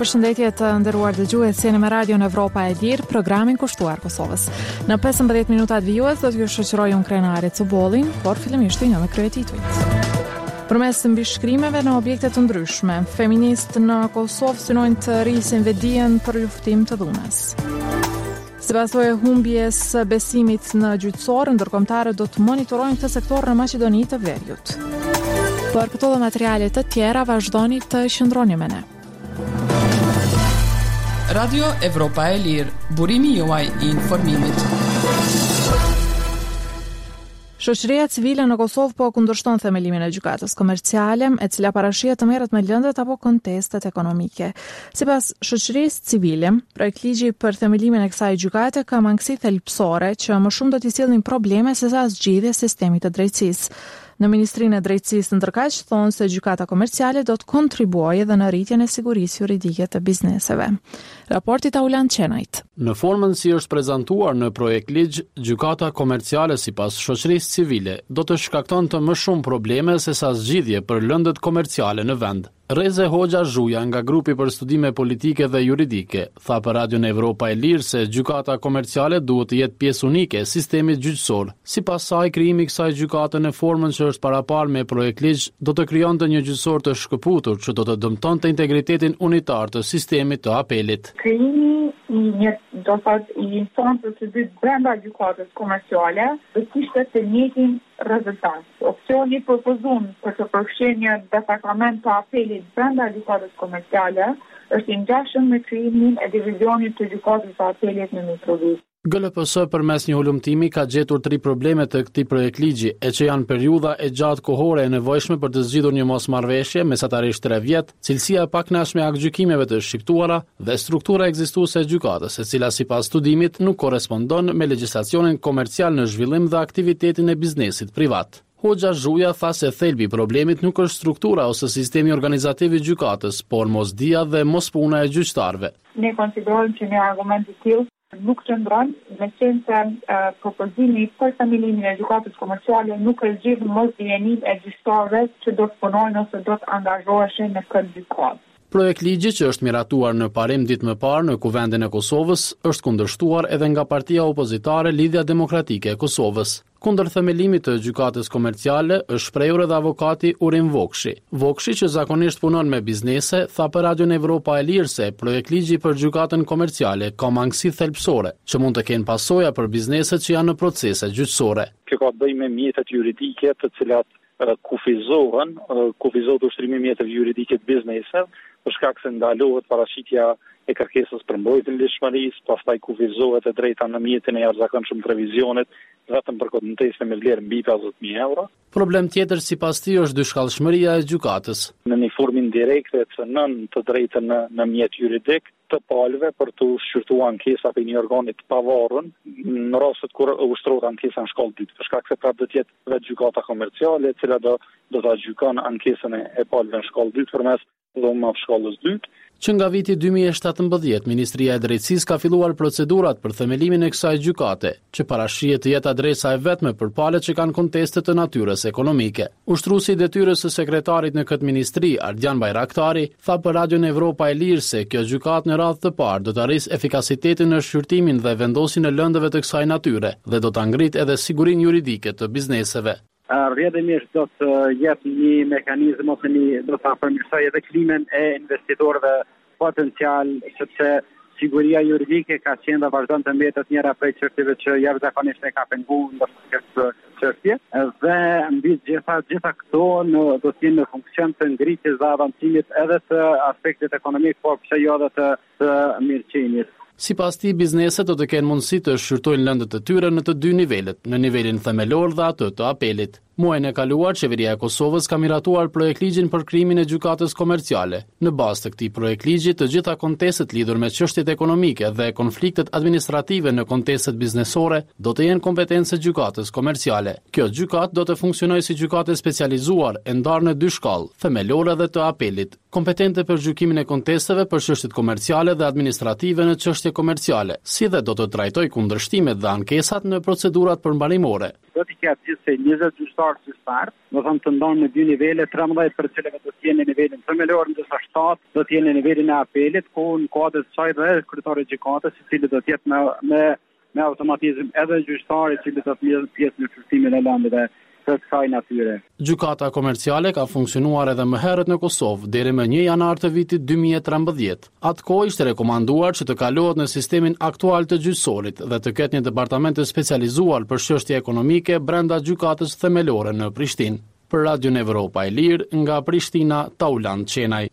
Përshëndetje të nderuar dëgjues, jeni me Radio në Evropa e Lirë, programin kushtuar Kosovës. Në 15 minutat vijues do t'ju shoqëroj unë Krenari Cobollin, por fillimisht një me kryetitujt. Përmes mbishkrimeve në objekte të ndryshme, feministë në Kosovë synojnë të rrisin vedijen për luftim të dhunës. Sipas humbjes besimit në gjyqësor, ndërkombëtarët do të monitorojnë këtë sektor në Maqedoni të Veriut. Për këto dhe materiale të tjera vazhdoni të qëndroni me ne. Radio Evropa e Lirë, burimi juaj I informimit. Shoqëria civile në Kosovë po kundërshton themelimin e gjykatës komerciale, e cila parashihet të merret me lëndët apo kontestet ekonomike. Sipas shoqërisë civile, projektligji për themelimin e kësaj gjykate ka mangësi thelbësore që më shumë do t'i sjellin probleme sesa zgjidhje sistemit të drejtësisë. Në Ministrinë e Drejtësisë ndërkaq thonë se gjykata komerciale do të kontribuojë edhe në rritjen e sigurisë juridike të bizneseve. Raporti Taulan Qenajt. Në formën si është prezantuar në projekt ligj, gjykata komerciale sipas shoqërisë civile do të shkakton të më shumë probleme sesa zgjidhje për lëndët komerciale në vend. Reze Hoxha Zhuja nga grupi për studime politike dhe juridike tha për Radio në Evropa e Lirë se gjykata komerciale duhet të jetë pjesë unike e sistemit gjyqësor. Sipas saj, krijimi I kësaj gjykate në formën që është paraparë me projekt ligj do të krijonte një gjyqësor të shkëputur që do të dëmtonte integritetin unitar të sistemit të apelit. Krijimi I një I instancës së dytë brenda gjykatës komerciale do të kishte të njëjtin rezultat. Opsioni propozuar për të përfshirë një departament të apelit brenda gjykatës komerciale është I ngjashëm me krijimin e divizionit të gjykatës së apelit në Mitrovica. GLPS përmes një hulumtimi ka gjetur 3 probleme të këtij projektligji, e që janë periudha e gjatë kohore e nevojshme për të zgjidhur një mosmarrëveshje, mesatarisht 3 vjet, cilësia e pakënaqshme e aktgjykimeve të shqiptuara dhe struktura ekzistuese e gjykatës, e cila sipas studimit nuk korrespondon me legjislacionin komercial në zhvillim dhe aktivitetin e biznesit privat. Hoxha Zhuja tha se thelbi I problemit nuk është struktura ose sistemi organizativ I gjykatës, por mosdia dhe mospuna e gjyqtarëve. Ne konsiderojmë që një argument I tillë nuk qëndron, me qenë se propozimi për themelimin e gjykatës komerciale nuk është gjithë mosdijenim e gjyqtarëve që do të punojnë ose do të angazhoheshin në këtë gjykatë. Projektligji që është miratuar në parim ditë më parë në Kuvendin e Kosovës është kundërshtuar edhe nga partia opozitare Lidhja Demokratike e Kosovës. Kundër themelimit të gjykatës komerciale është shprehur edhe avokati Urim Vokshi. Vokshi, që zakonisht punon me biznese, tha për Radio në Evropa e Lirë se projektligji për gjykatën komerciale ka mangësi thelbësore, që mund të kenë pasoja për bizneset që janë në procese gjyqësore. Kjo ka të bëjë me mjetet juridike të cilat kufizohet ushtrimi mjetëve juridike të bizneseve, për shkak se ndalohet paraqitja e kërkesës për mbrojtjen e lëshmërisë, pastaj kufizohet e drejta në mjetin e jashtëzakonshëm të revizionit, vetëm për konteste me vlerë mbi 50.000 euro. Problem tjetër sipas tij është dyshkallshmëria e gjykatës. Në një formë indirekte cënon të drejtën në mjet juridik të palëve për të shqyrtuar ankesa për një organi të pavarur në rastet kur ushtrohet ankesa në shkallë dytë, për shkak se prapë do të jetë vetë gjykata komerciale e cila do ta gjykon ankesën e palëve në shkallë dytë përmes dhomave shkallës dytë. Që nga viti 2017, Ministria e Drejtësisë ka filluar procedurat për themelimin e kësaj gjykate, që parashihet të jetë adresa e vetme për palët që kanë konteste të natyrës ekonomike. Ushtruesi I detyrës së sekretarit në këtë ministri, Ardian Bajraktari, tha për Radio në Evropa e Lirë se kjo gjykatë në radhë të parë do të arrisë efikasitetin në shqyrtimin dhe vendosin e lëndëve të kësaj natyre dhe do të ngritë edhe sigurinë juridike të bizneseve. Rrjedhimisht do të jetë një mekanizëm ose do të përmirësojë edhe klimën e investitorëve potencial, sepse siguria juridike ka qenë dhe vazhdon të mbetet njëra prej çështjeve që jashtëzakonisht e ka penguar në këtë çështje, dhe mbi gjitha këto do të jenë në funksion të ngritjes dhe avancimit edhe të aspektit ekonomik, por pse jo edhe të mirëqenies. Sipas tij, bizneset do të kenë mundësi të shqyrtojnë lëndët e tyre në të dy nivelet, në nivelin themelor dhe atë të apelit. Muajin e kaluar, qeveria e Kosovës ka miratuar projektligjin për krijimin e gjykatës komerciale. Në bazë të këtij projektligji, të gjitha kontestet lidhur me çështjet ekonomike dhe konfliktet administrative në kontestet biznesore do të jenë kompetencë gjykatës komerciale. Kjo gjykatë do të funksionojë si gjykatë specializuar e ndarë në dy shkallë, themelore dhe të apelit, kompetente për gjykimin e kontesteve për çështjet komerciale dhe administrative në çështje komerciale, si dhe do të trajtojë kundërshtimet dhe ankesat në procedurat përmbarimore. do t'i ketë gjithsej 20 gjyqtarë si start, do të ndonë në 2 nivele, 13 për cilëve do t'jenë në nivelin themelor, ndërsa 7 do t'jenë në nivelin e apelit, ku në kuadër të saj dhe kryetari i gjykatës, i cili do të jetë me automatizëm edhe gjyqtari i cili do të merr pjesë në shërbimin e lëndëve të kësaj natyre. Gjykata komerciale ka funksionuar edhe më herët në Kosovë deri më 1 janar të vitit 2013. Atkohë ishte rekomanduar që të kalohet në sistemin aktual të gjyqësorit dhe të ketë një departament të specializuar për çështje ekonomike brenda gjykatës themelore në Prishtinë. Për Radion Evropa e Lirë, nga Prishtina, Tauland Qenaj.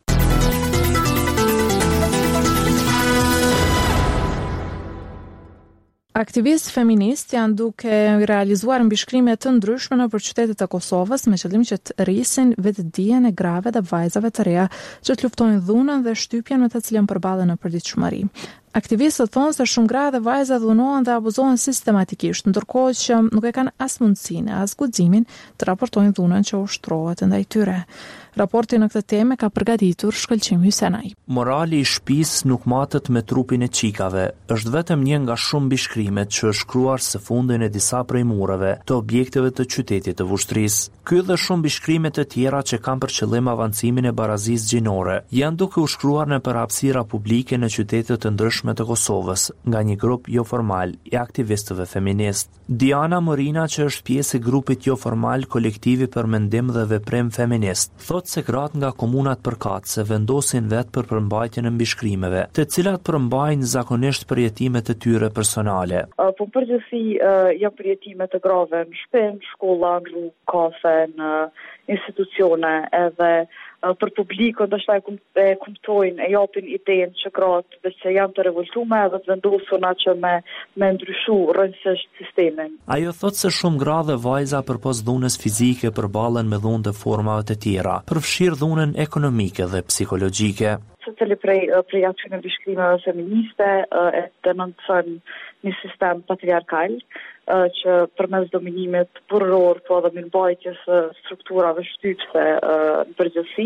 Aktivistë feministë janë duke realizuar mbishkrime të ndryshme nëpër qytetet e Kosovës me qëllim që të rrisin vetëdijen e grave dhe vajzave të reja që të luftojnë dhunën dhe shtypjen me të cilën përballen në përditshmëri. Aktivistët thonë se shumë gra dhe vajza dhunohen dhe abuzohen sistematikisht, ndërkohë që nuk e kanë as mundësinë, as guximin të raportojnë dhunën që ushtrohet ndaj tyre. Raporti në këtë temë ka përgatitur Shkëlqim Hysenaj. Morali i shtëpisë nuk matet me trupin e çikave, është vetëm një nga shumë mbishkrimet që është shkruar së fundin e disa prej mureve të objekteve të qytetit të Vushtrinë. Ky dhe shumë mbishkrime të tjera që kanë për qëllim avancimin e barazisë gjinore, janë duke u shkruar në hapësira publike në qytete të ndryshme të Kosovës nga një grup jo formal i aktivistëve feminist. Diana Morina, që është pjesë e grupit jo formal Kolektivi për Mendim dhe Veprim Feminist, thotë se gratë nga komunat përkatëse vendosin vetë për përmbajtjen e mbishkrimeve, të cilat përmbajnë zakonisht përjetimet e tyre personale. Po përgjithësi janë përjetimet e grave në shtëpi, shkolla, në rrugë, kafe, në institucione, edhe për publikun ndoshta e kuptojnë, e japin idenë që gratë që janë të revoltuar dhe të vendosura që me ndryshu rrënjësisht sistemin. Ajo thotë se shumë gra dhe vajza përpos dhunës fizike përballen me dhunë të formave të tjera, përfshirë dhunën ekonomike dhe psikologjike. Secili prej atyre mbishkrimeve feministe e denoncon një sistem patriarkal që përmes dominimit burror, po edhe mirëmbajtjes së strukturave shtypse në përgjithësi,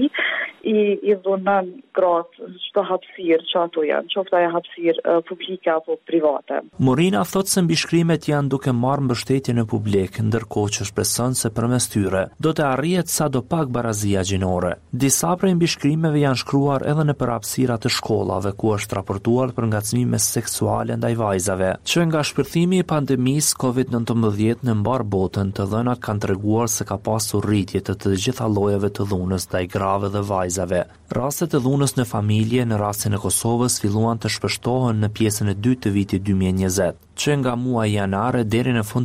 i dhunon gratë çdo hapësirë që ato janë, qoftë ajo hapësirë publike apo private. Morina thotë se mbishkrimet janë duke marrë mbështetje në publik, ndërkohë që shpreson se përmes tyre do të arrihet sadopak barazia gjinore. Disa prej mbishkrimeve janë shkruar edhe në hapësira të shkollave, ku është raportuar për ngacmime seksuale ndaj vajzave, që nga shpërthimi i pandemisë COVID-19 në mbar botën, të dhënat kanë treguar se ka pasur rritje të gjitha llojeve të dhunës ndaj grave dhe vajzave. Rastet e dhunës në familje në rastin e Kosovës filluan të shpeshtohen në pjesën e dytë të vitit 2020, që nga muaji janar deri në fund